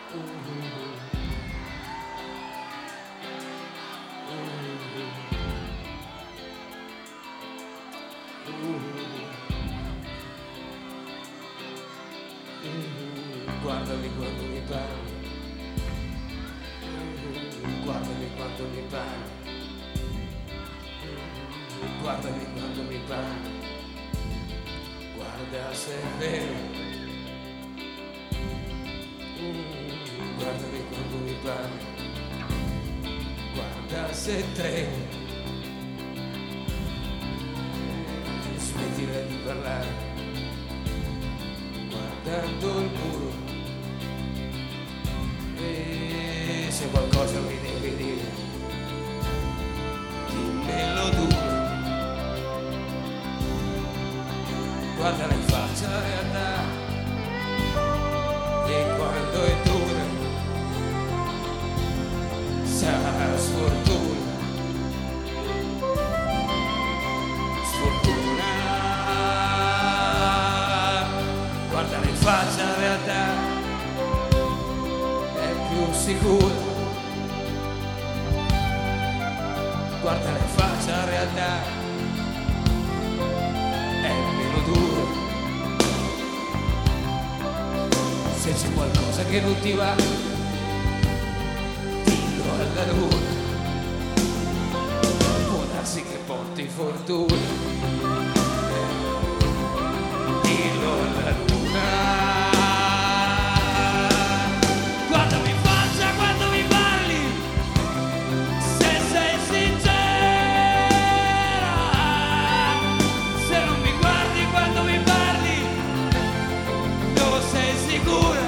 Guardami quando mi parli, guardami quando mi parli, guardami quando mi parli, guarda se è vero, guardami quando mi parli, guarda se è treno, smettila di parlare, guardando il muro. E se qualcosa mi devi dire, dimmelo duro. Guardala in faccia la realtà, e quando è dura sarà sfortuna, sfortuna. Guardala in faccia la realtà, sicuro, guarda in faccia la realtà, è meno duro. Se c'è qualcosa che non ti va, dillo alla luna, può darsi che porti fortuna, dillo alla luna. Sei sicuro?